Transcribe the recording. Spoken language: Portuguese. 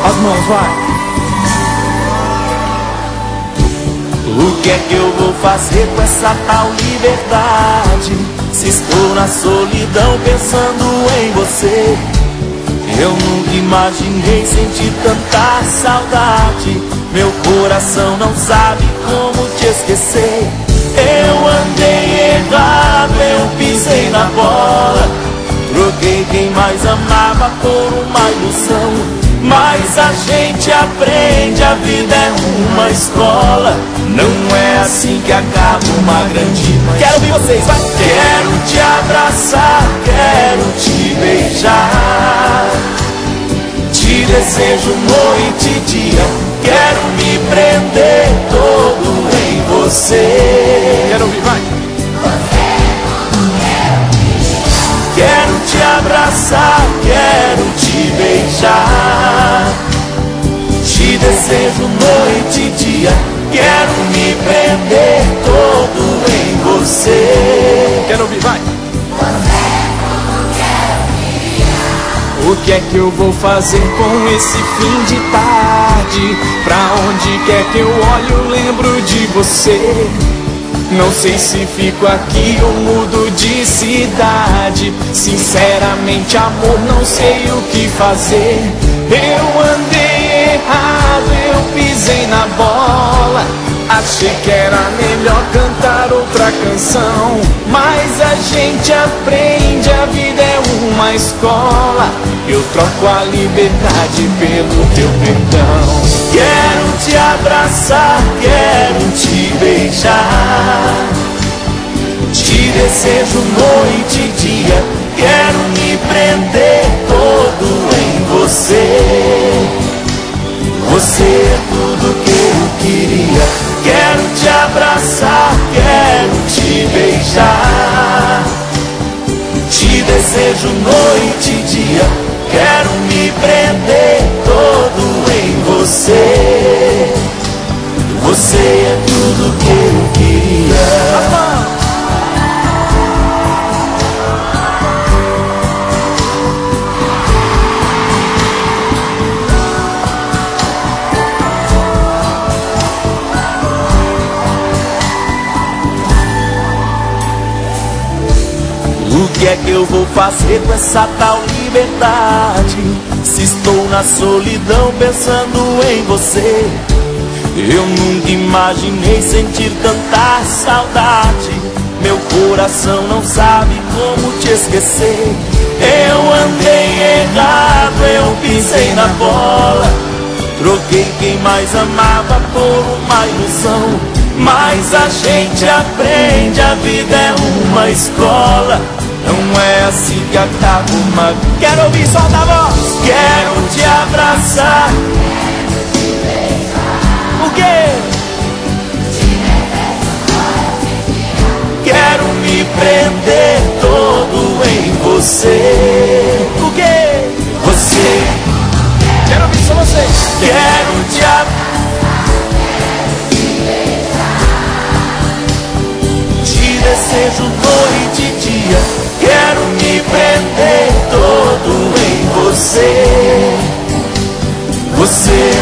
As mãos, vai. O que é que eu vou fazer com essa tal liberdade? Se estou na solidão pensando em você. Eu nunca imaginei sentir tanta saudade. Meu coração não sabe como te esquecer. Eu andei errado, eu pisei na bola. Troquei quem mais amava por uma ilusão. Mas a gente aprende, a vida é uma escola. Não é assim que acaba uma grande paixão. Quero ouvir vocês, vai! Quero te abraçar, quero te beijar. Te desejo noite e dia. Quero me prender todo em você. Quero ouvir, vai! Quero te abraçar, quero te beijar. Te desejo noite e dia. Quero me prender todo em você. Quero ouvir, vai! O que é que eu vou fazer com esse fim de tarde? Pra onde quer que eu olhe eu lembro de você. Não sei se fico aqui ou mudo de cidade. Sinceramente, amor, não sei o que fazer. Eu andei errado, eu pisei na bola. Achei que era melhor cantar outra canção. Mas a gente aprende, a vida é uma escola. Eu troco a liberdade pelo teu perdão. Quero te abraçar, quero te beijar. Te desejo noite e dia. Quero me prender todo em você. Você é tudo que eu queria. Quero te abraçar, quero te beijar. Te desejo noite e dia. Quero me prender todo em você. Você é tudo que eu queria. O que é que eu vou fazer com essa tal liberdade? Se estou na solidão pensando em você. Eu nunca imaginei sentir tanta saudade. Meu coração não sabe como te esquecer. Eu andei errado, eu pisei na bola. Troquei quem mais amava por uma ilusão. Mas a gente aprende, a vida é uma escola. Não é assim que acaba uma... Quero ouvir, solta a voz! Quero te abraçar. O quê? Quero me prender todo em você. O quê? Você. Quero ouvir só vocês. Quero te abraçar. Te desejo noite e dia. Quero me prender todo em você. Você